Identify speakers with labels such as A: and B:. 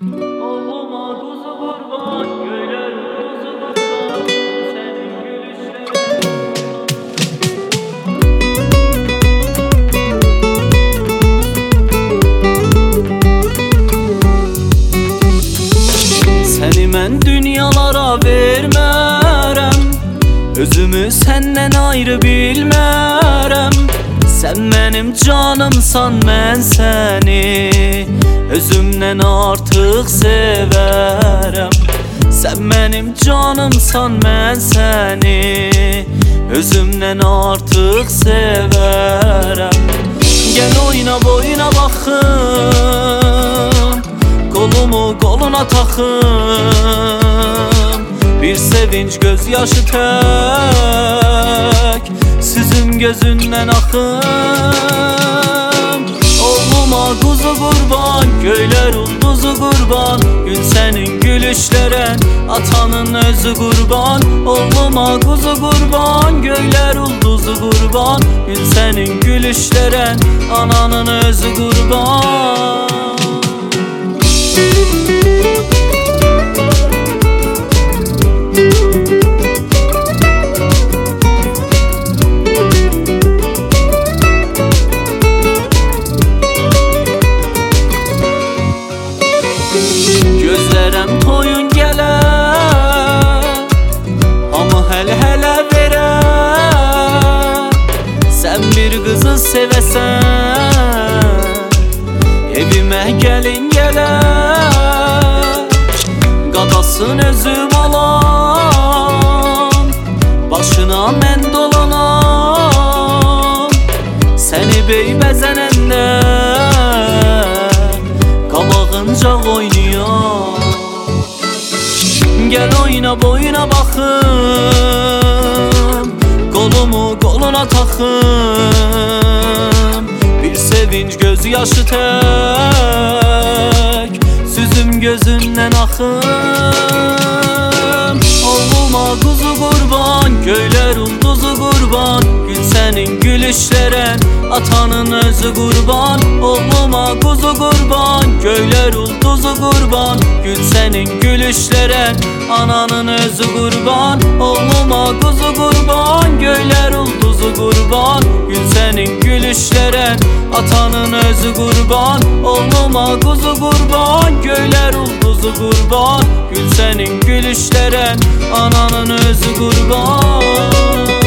A: Oğluma kuzu kurban, göyler kuzu kurban, senin gülüşlerin. Seni mən dünyalara vermərəm, özümü senden ayrı bilmərəm. Sen benim canımsan, mən seni özümden artık severem. Sen benim canımsan, mən seni özümden artık severem. Gel oyna boyuna bakım, kolumu koluna takım. Bir sevinç gözyaşı tek, süzüm gözünden akım. Oğluma kuzu kurban, göyler ulduzu kurban, gün senin gülüşlere, atanın özü kurban. Oğluma kuzu kurban, göyler ulduzu kurban, gün senin gülüşlere, ananın özü kurban. Gözlərəm toyun gələ, hamı hələ verə. Sən bir qızı sevəsən, evimə gəlin gələ. Qadasın özüm alam, başına mən dolanam. Səni beybəzənəndə qabağınca oynayam. Gel oyna boyuna bakım, kolumu koluna takım. Bir sevinç gözyaşı tek, süzüm gözünden akım. Oğluma kuzu kurban, göyler ulduzu kurban, gün senin gülüşlere, atanın özü kurban. Oğluma kuzu kurban, göyler ulduzu kurban, gün senin gülüşlere, ananın özü kurban. Oğluma kuzu kurban, göyler ulduzu kurban, gün senin gülüşlere, atanın özü kurban. Oğluma kuzu kurban, göyler ulduzu kurban, gün senin gülüşlere, ananın özü kurban.